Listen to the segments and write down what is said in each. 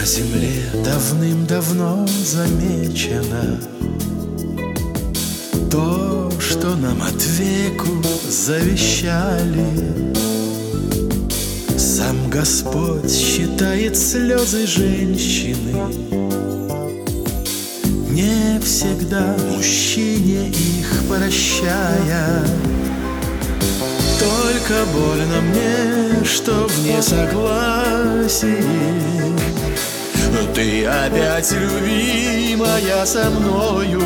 На земле давным-давно замечено то, что нам от веку завещали. Сам Господь считает слезы женщины, не всегда мужчине их прощая. Только больно мне, что в несогласии ты опять, любимая, со мною.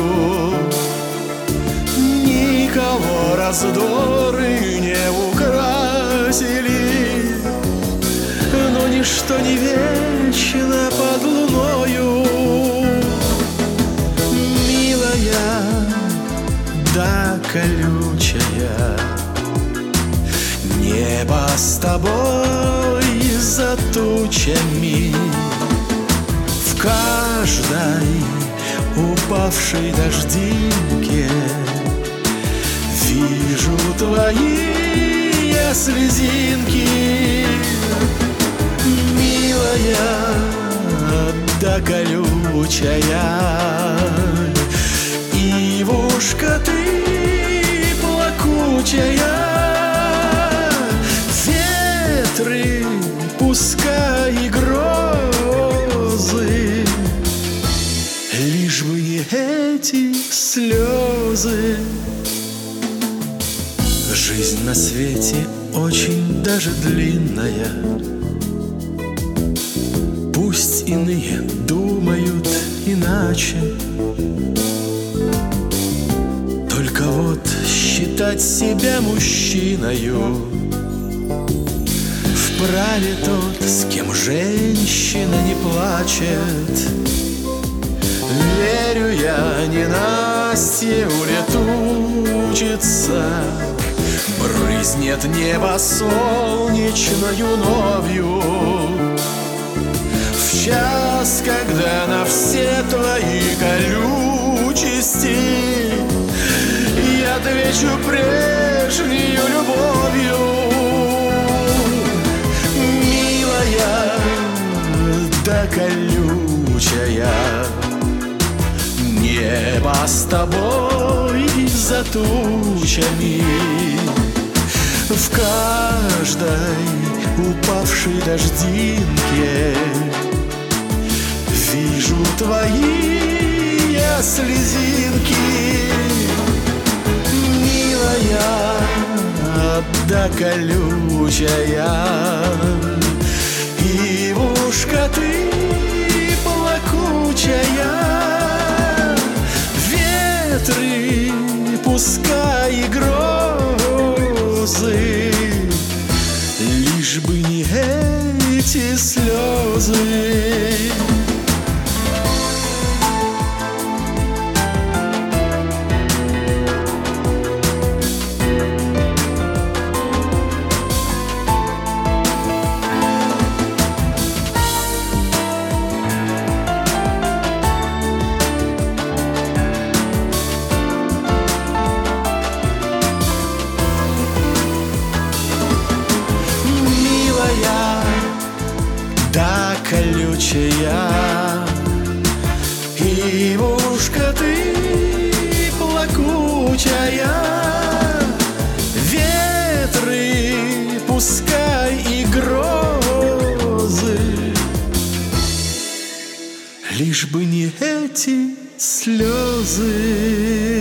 Никого раздоры не украсили, но ничто не вечно под луною. Милая, да колючая, небо с тобой за тучами. В каждой упавшей дождинке вижу твои слезинки. Милая, да колючая, ивушка ты плакучая. Ветры, пускай и грозы, лишь бы не эти слезы. Жизнь на свете очень даже длинная, пусть иные думают иначе. Только вот считать себя мужчиною вправе тот, с кем женщина не плачет. Верю я, ненастье улетучится, брызнет небо солнечною новью. В час, когда на все твои колючести я отвечу прежнюю любовью. Милая, да колючая, небо с тобой за тучами. В каждой упавшей дождинке вижу твои слезинки. Милая, да колючая, ивушка ты плакучая. Ветры, пускай и грозы, лишь бы не эти слезы. Да колючая, ивушка ты плакучая. Ветры, пускай и грозы, лишь бы не эти слезы.